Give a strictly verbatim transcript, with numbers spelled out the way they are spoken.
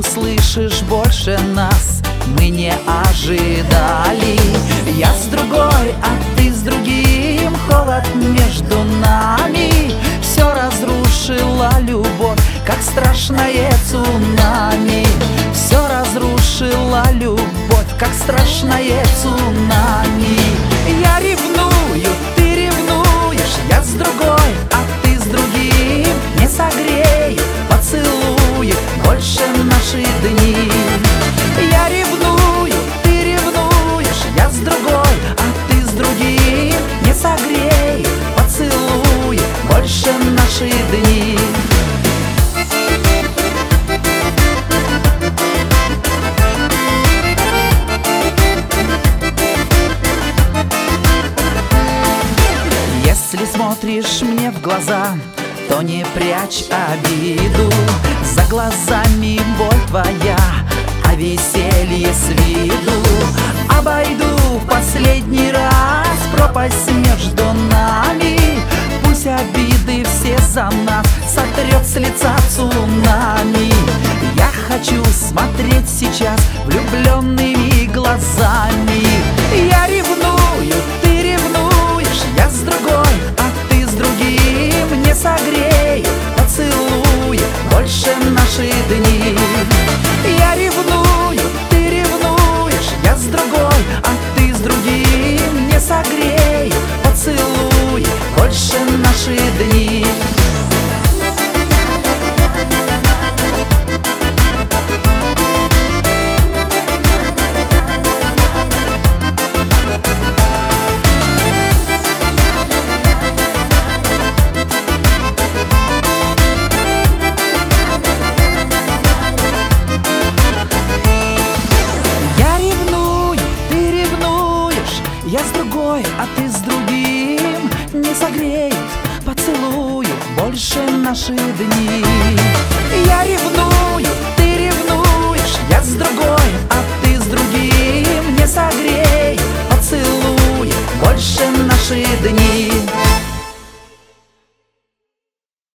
услышишь больше нас мы не ожидали. Я с другой, а ты с другим, холод между нами все разрушила любовь, как страшное цунами. Все разрушила любовь, как страшное цунами. Я ревную, ты ревнуешь, я с другой, а ты с другим. Не согрею поцелуи больше наши дни. Я ревную, ты ревнуешь, я с другой, а ты с другим. Не согрею поцелуи больше наши дни. Если смотришь мне в глаза, то не прячь обиду. За глазами боль твоя, а веселье с виду. Обойду в последний раз пропасть между нами. Пусть обиды все за нас сотрет с лица цунами. Я хочу смотреть сейчас влюбленными глазами. Я ревную, ты ревнуешь, я с другой, а ты с другим. Не согрею поцелуи больше наши дни. Я ревную, ты ревнуешь, я с другой, а ты с другим. Не согрею поцелуи больше наши дни. Я с другой, а ты с другим. Не согреют поцелуи больше наши дни. Я ревную, ты ревнуешь, я с другой, а ты с другим. Не согреют поцелуи больше наши дни.